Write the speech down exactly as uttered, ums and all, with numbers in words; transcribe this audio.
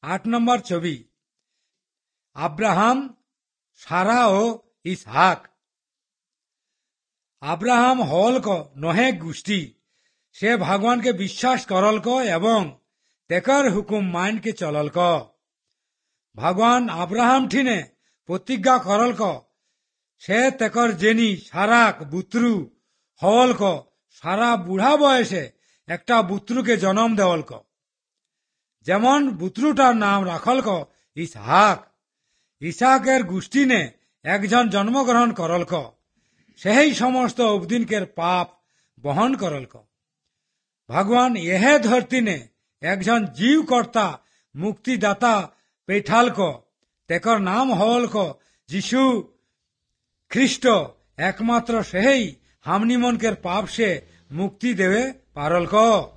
আট নম্বর ছবি আব্রাহাম, সারা ও ইসহাক। আব্রাহাম হলক নহে গোষ্ঠী, সে ভগবানকে বিশ্বাস করলক এবং তেকর হুকুম মানকে চললক। ভগবান আব্রাহাম ঠিনে প্রতিজ্ঞা করলক সে তেকর জেনি সারাক বুত্রু হলক, সারা বুড়া বয়সে একটা বুত্রুকে জন্ম দেওয়ালক। যেমন বুত্রুটার নাম রাখলক ইসহাক। ইসহাকের গোষ্ঠী নে একজন জন্মগ্রহণ করলক, সেই সমস্ত অবদিনকের পাপ বহন করলক। ভগবান এহে ধরতি নে একজন জীবকর্তা মুক্তিদাতা পেঠালক, তেকর নাম হলক যিশু খ্রিস্ট। একমাত্র সেই হামনি মনকের পাপ সে মুক্তি দেবে পারলক।